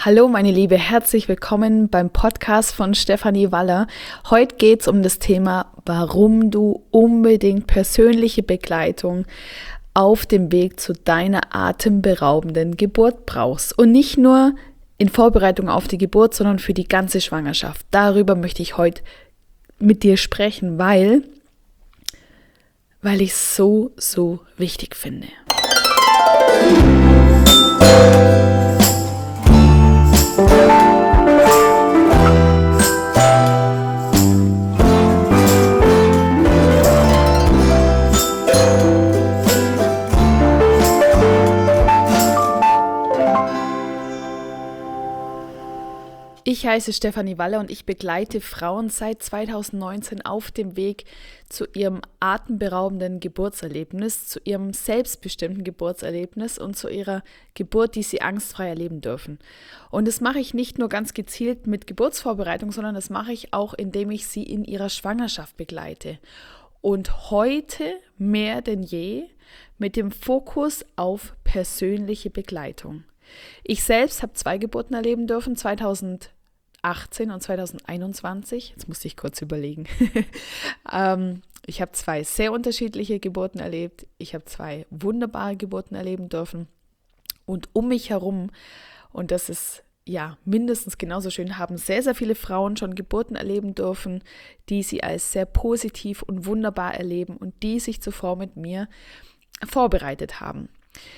Hallo meine Liebe, herzlich willkommen beim Podcast von Stefanie Waller. Heute geht es um das Thema, warum du unbedingt persönliche Begleitung auf dem Weg zu deiner atemberaubenden Geburt brauchst. Und nicht nur in Vorbereitung auf die Geburt, sondern für die ganze Schwangerschaft. Darüber möchte ich heute mit dir sprechen, weil ich es so wichtig finde. Ich heiße Stefanie Waller und ich begleite Frauen seit 2019 auf dem Weg zu ihrem atemberaubenden Geburtserlebnis, zu ihrem selbstbestimmten Geburtserlebnis und zu ihrer Geburt, die sie angstfrei erleben dürfen. Und das mache ich nicht nur ganz gezielt mit Geburtsvorbereitung, sondern das mache ich auch, indem ich sie in ihrer Schwangerschaft begleite. Und heute mehr denn je mit dem Fokus auf persönliche Begleitung. Ich selbst habe 2 Geburten erleben dürfen, 2018 und 2021. Jetzt musste ich kurz überlegen. Ich habe 2 sehr unterschiedliche Geburten erlebt. Ich habe 2 wunderbare Geburten erleben dürfen. Und um mich herum, und das ist ja mindestens genauso schön, haben sehr viele Frauen schon Geburten erleben dürfen, die sie als sehr positiv und wunderbar erleben und die sich zuvor mit mir vorbereitet haben.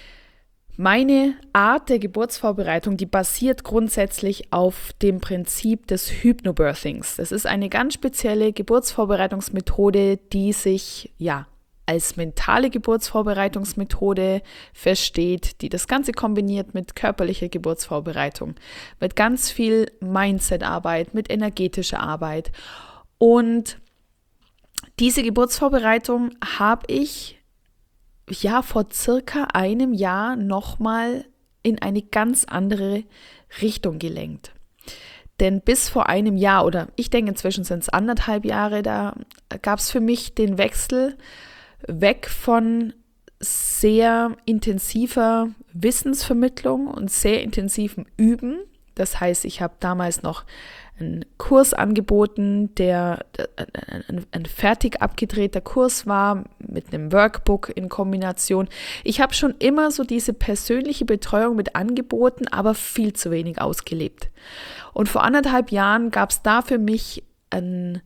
Meine Art der Geburtsvorbereitung, die basiert grundsätzlich auf dem Prinzip des Hypnobirthings. Das ist eine ganz spezielle Geburtsvorbereitungsmethode, die sich als mentale Geburtsvorbereitungsmethode versteht, die das Ganze kombiniert mit körperlicher Geburtsvorbereitung, mit ganz viel Mindset-Arbeit, mit energetischer Arbeit. Und diese Geburtsvorbereitung habe ich vor circa einem Jahr nochmal in eine ganz andere Richtung gelenkt. Denn bis vor einem Jahr, oder ich denke inzwischen sind es 1,5 Jahre, da gab es für mich den Wechsel weg von sehr intensiver Wissensvermittlung und sehr intensivem Üben. Das heißt, ich habe damals noch einen Kurs angeboten, der ein fertig abgedrehter Kurs war, mit einem Workbook in Kombination. Ich habe schon immer so diese persönliche Betreuung mit angeboten, aber viel zu wenig ausgelebt. Und vor 1,5 Jahren gab es da für mich einen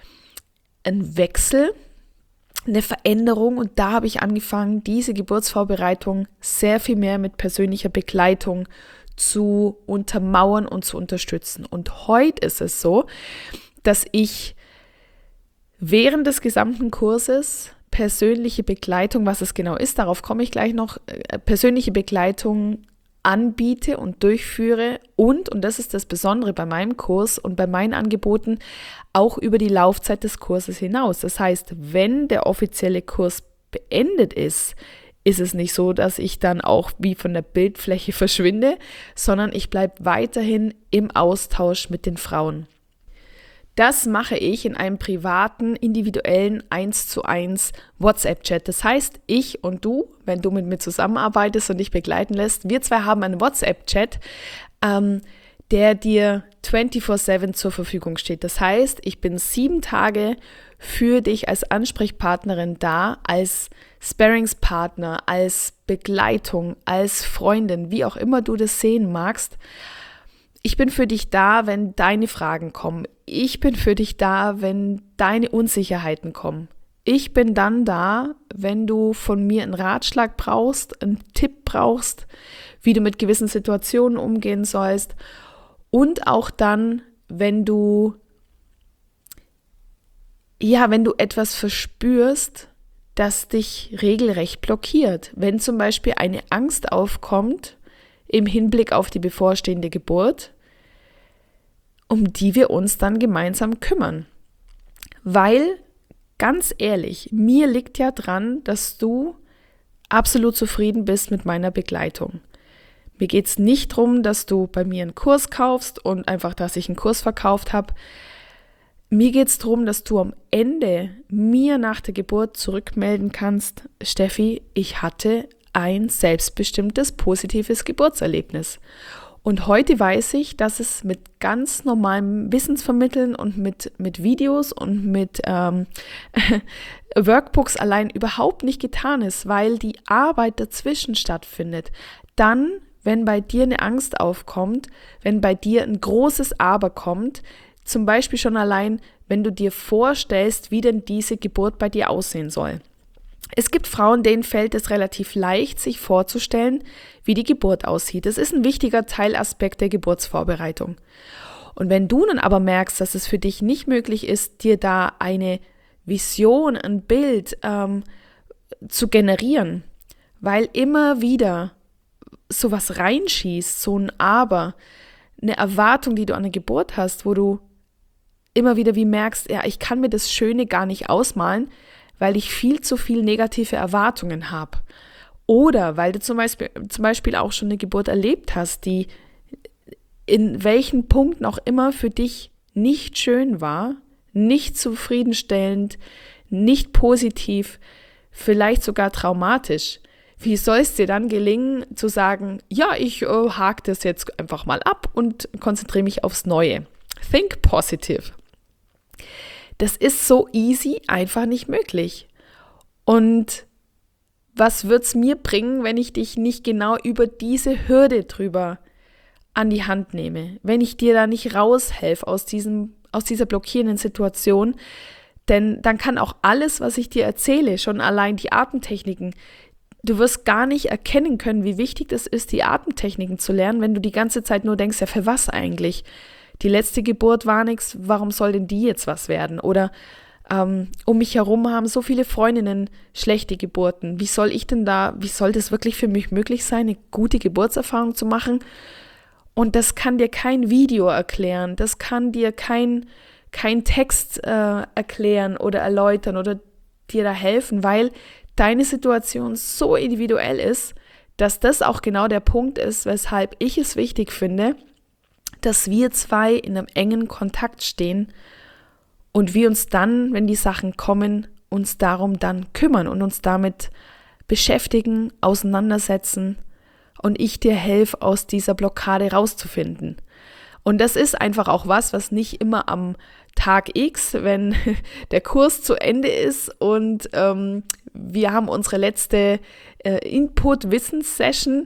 Wechsel, eine Veränderung, und da habe ich angefangen, diese Geburtsvorbereitung sehr viel mehr mit persönlicher Begleitung zu untermauern und zu unterstützen. Und heute ist es so, dass ich während des gesamten Kurses persönliche Begleitung, was es genau ist, darauf komme ich gleich noch, persönliche Begleitung anbiete und durchführe und das ist das Besondere bei meinem Kurs und bei meinen Angeboten, auch über die Laufzeit des Kurses hinaus. Das heißt, wenn der offizielle Kurs beendet ist es nicht so, dass ich dann auch wie von der Bildfläche verschwinde, sondern ich bleibe weiterhin im Austausch mit den Frauen. Das mache ich in einem privaten, individuellen 1:1 WhatsApp-Chat. Das heißt, ich und du, wenn du mit mir zusammenarbeitest und dich begleiten lässt, wir 2 haben einen WhatsApp-Chat, der dir 24/7 zur Verfügung steht. Das heißt, ich bin 7 Tage für dich als Ansprechpartnerin da, als Sparringspartner, als Begleitung, als Freundin, wie auch immer du das sehen magst. Ich bin für dich da, wenn deine Fragen kommen. Ich bin für dich da, wenn deine Unsicherheiten kommen. Ich bin dann da, wenn du von mir einen Ratschlag brauchst, einen Tipp brauchst, wie du mit gewissen Situationen umgehen sollst. Und auch dann, wenn du etwas verspürst, das dich regelrecht blockiert. Wenn zum Beispiel eine Angst aufkommt im Hinblick auf die bevorstehende Geburt, um die wir uns dann gemeinsam kümmern. Weil, ganz ehrlich, mir liegt ja dran, dass du absolut zufrieden bist mit meiner Begleitung. Mir geht es nicht darum, dass du bei mir einen Kurs kaufst und einfach, dass ich einen Kurs verkauft habe. Mir geht es darum, dass du am Ende mir nach der Geburt zurückmelden kannst, Steffi, ich hatte ein selbstbestimmtes, positives Geburtserlebnis. Und heute weiß ich, dass es mit ganz normalem Wissensvermitteln und mit Videos und mit Workbooks allein überhaupt nicht getan ist, weil die Arbeit dazwischen stattfindet. Dann, wenn bei dir eine Angst aufkommt, wenn bei dir ein großes Aber kommt, zum Beispiel schon allein, wenn du dir vorstellst, wie denn diese Geburt bei dir aussehen soll. Es gibt Frauen, denen fällt es relativ leicht, sich vorzustellen, wie die Geburt aussieht. Das ist ein wichtiger Teilaspekt der Geburtsvorbereitung. Und wenn du dann aber merkst, dass es für dich nicht möglich ist, dir da eine Vision, ein Bild zu generieren, weil immer wieder sowas reinschießt, so ein Aber, eine Erwartung, die du an eine Geburt hast, wo du immer wieder wie merkst, ja, ich kann mir das Schöne gar nicht ausmalen, weil ich viel zu viel negative Erwartungen habe. Oder weil du zum Beispiel auch schon eine Geburt erlebt hast, die in welchen Punkten auch immer für dich nicht schön war, nicht zufriedenstellend, nicht positiv, vielleicht sogar traumatisch. Wie soll es dir dann gelingen, zu sagen, ja, ich hake das jetzt einfach mal ab und konzentriere mich aufs Neue. Think positive. Das ist so easy einfach nicht möglich. Und was wird es mir bringen, wenn ich dich nicht genau über diese Hürde drüber an die Hand nehme? Wenn ich dir da nicht raushelfe aus dieser blockierenden Situation? Denn dann kann auch alles, was ich dir erzähle, schon allein die Atemtechniken, du wirst gar nicht erkennen können, wie wichtig es ist, die Atemtechniken zu lernen, wenn du die ganze Zeit nur denkst, ja, für was eigentlich? Die letzte Geburt war nichts, warum soll denn die jetzt was werden? Oder um mich herum haben so viele Freundinnen schlechte Geburten. Wie soll das wirklich für mich möglich sein, eine gute Geburtserfahrung zu machen? Und das kann dir kein Video erklären, das kann dir kein Text erklären oder erläutern oder dir da helfen, weil deine Situation so individuell ist, dass das auch genau der Punkt ist, weshalb ich es wichtig finde, dass wir zwei in einem engen Kontakt stehen und wir uns dann, wenn die Sachen kommen, uns darum dann kümmern und uns damit beschäftigen, auseinandersetzen und ich dir helfe, aus dieser Blockade rauszufinden. Und das ist einfach auch was nicht immer am Tag X, wenn der Kurs zu Ende ist und wir haben unsere letzte Input-Wissenssession,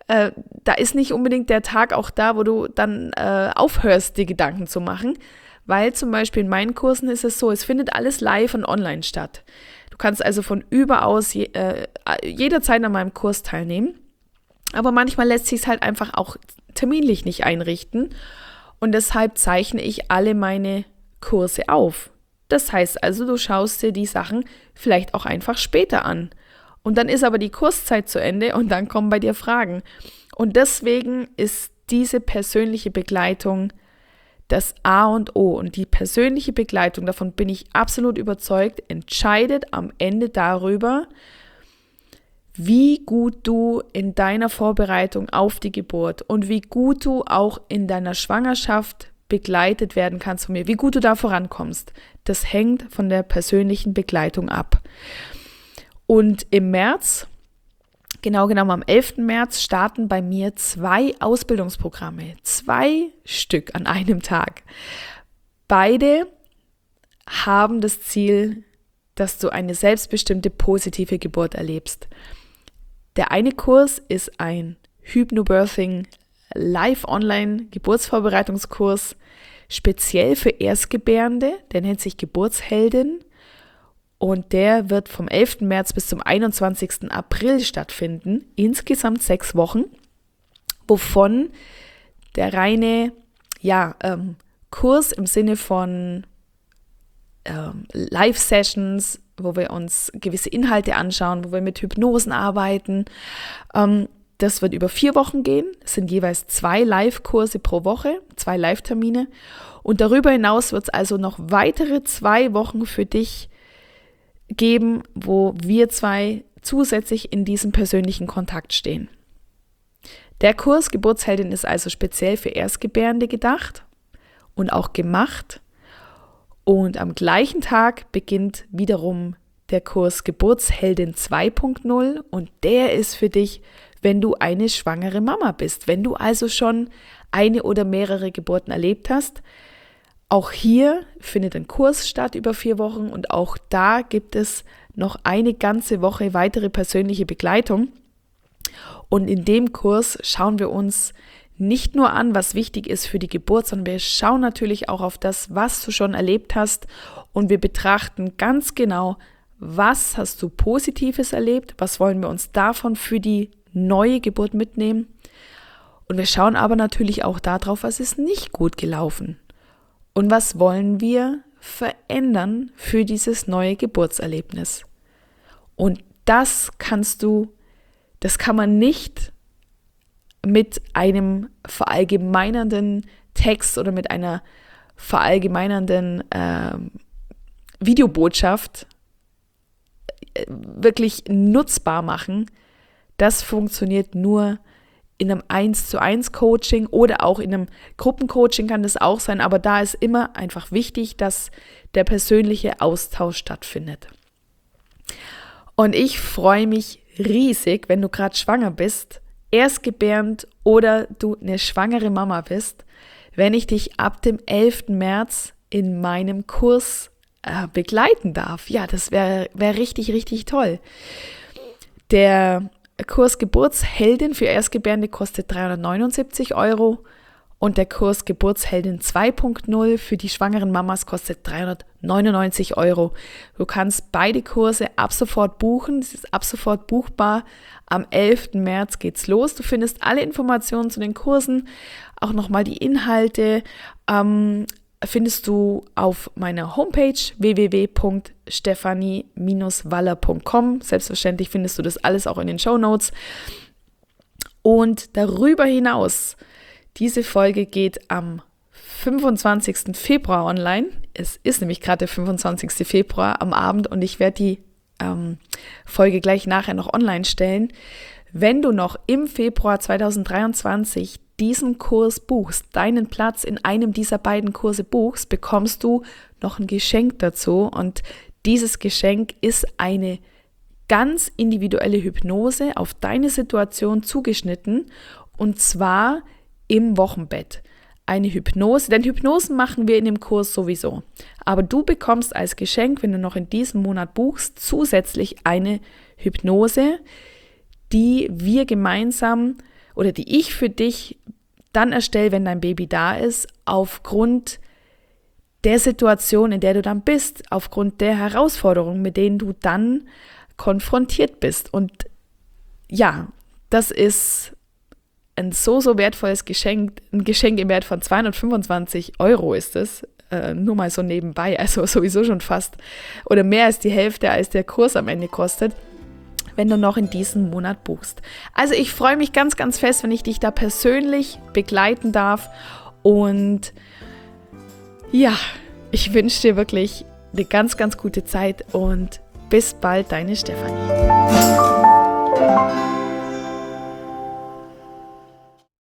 da ist nicht unbedingt der Tag auch da, wo du dann aufhörst, dir Gedanken zu machen, weil zum Beispiel in meinen Kursen ist es so, es findet alles live und online statt. Du kannst also von überaus jederzeit an meinem Kurs teilnehmen, aber manchmal lässt sich es halt einfach auch terminlich nicht einrichten und deshalb zeichne ich alle meine Kurse auf. Das heißt also, du schaust dir die Sachen vielleicht auch einfach später an. Und dann ist aber die Kurszeit zu Ende und dann kommen bei dir Fragen. Und deswegen ist diese persönliche Begleitung das A und O. Und die persönliche Begleitung, davon bin ich absolut überzeugt, entscheidet am Ende darüber, wie gut du in deiner Vorbereitung auf die Geburt und wie gut du auch in deiner Schwangerschaft begleitet werden kannst von mir, wie gut du da vorankommst. Das hängt von der persönlichen Begleitung ab. Und im März, genau genommen am 11. März, starten bei mir 2 Ausbildungsprogramme, 2 Stück an einem Tag. Beide haben das Ziel, dass du eine selbstbestimmte, positive Geburt erlebst. Der eine Kurs ist ein Hypnobirthing Live-Online-Geburtsvorbereitungskurs, speziell für Erstgebärende, der nennt sich Geburtsheldin. Und der wird vom 11. März bis zum 21. April stattfinden, insgesamt 6 Wochen, wovon der reine Kurs im Sinne von Live-Sessions, wo wir uns gewisse Inhalte anschauen, wo wir mit Hypnosen arbeiten, das wird über 4 Wochen gehen. Es sind jeweils 2 Live-Kurse pro Woche, 2 Live-Termine. Und darüber hinaus wird es also noch weitere 2 Wochen für dich geben, wo wir zwei zusätzlich in diesem persönlichen Kontakt stehen. Der Kurs Geburtsheldin ist also speziell für Erstgebärende gedacht und auch gemacht. Und am gleichen Tag beginnt wiederum der Kurs Geburtsheldin 2.0 und der ist für dich wenn du eine schwangere Mama bist. Wenn du also schon eine oder mehrere Geburten erlebt hast, auch hier findet ein Kurs statt über 4 Wochen und auch da gibt es noch eine ganze Woche weitere persönliche Begleitung. Und in dem Kurs schauen wir uns nicht nur an, was wichtig ist für die Geburt, sondern wir schauen natürlich auch auf das, was du schon erlebt hast und wir betrachten ganz genau, was hast du Positives erlebt, was wollen wir uns davon für die neue Geburt mitnehmen. Und wir schauen aber natürlich auch darauf, was ist nicht gut gelaufen. Und was wollen wir verändern für dieses neue Geburtserlebnis? Und das kann man nicht mit einem verallgemeinernden Text oder mit einer verallgemeinernden Videobotschaft wirklich nutzbar machen. Das funktioniert nur in einem 1:1 Coaching oder auch in einem Gruppencoaching kann das auch sein, aber da ist immer einfach wichtig, dass der persönliche Austausch stattfindet. Und ich freue mich riesig, wenn du gerade schwanger bist, erstgebärend oder du eine schwangere Mama bist, wenn ich dich ab dem 11. März in meinem Kurs begleiten darf. Ja, das wäre richtig, richtig toll. Der Kurs Geburtsheldin für Erstgebärende kostet 379 € und der Kurs Geburtsheldin 2.0 für die schwangeren Mamas kostet 399 €. Du kannst beide Kurse ab sofort buchen, es ist ab sofort buchbar. Am 11. März geht's los. Du findest alle Informationen zu den Kursen, auch nochmal die Inhalte, findest du auf meiner Homepage www.stephanie-waller.com. Selbstverständlich findest du das alles auch in den Shownotes. Und darüber hinaus, diese Folge geht am 25. Februar online. Es ist nämlich gerade der 25. Februar am Abend und ich werde die Folge gleich nachher noch online stellen. Wenn du noch im Februar 2023 diesen Kurs buchst, deinen Platz in einem dieser beiden Kurse buchst, bekommst du noch ein Geschenk dazu und dieses Geschenk ist eine ganz individuelle Hypnose auf deine Situation zugeschnitten und zwar im Wochenbett. Eine Hypnose, denn Hypnosen machen wir in dem Kurs sowieso, aber du bekommst als Geschenk, wenn du noch in diesem Monat buchst, zusätzlich eine Hypnose, die wir gemeinsam oder die ich für dich dann erstelle, wenn dein Baby da ist, aufgrund der Situation, in der du dann bist, aufgrund der Herausforderungen, mit denen du dann konfrontiert bist. Und ja, das ist ein so wertvolles Geschenk, ein Geschenk im Wert von 225 € ist es, nur mal so nebenbei, also sowieso schon fast oder mehr als die Hälfte, als der Kurs am Ende kostet, wenn du noch in diesem Monat buchst. Also ich freue mich ganz, ganz fest, wenn ich dich da persönlich begleiten darf und ja, ich wünsche dir wirklich eine ganz, ganz gute Zeit und bis bald, deine Stefanie.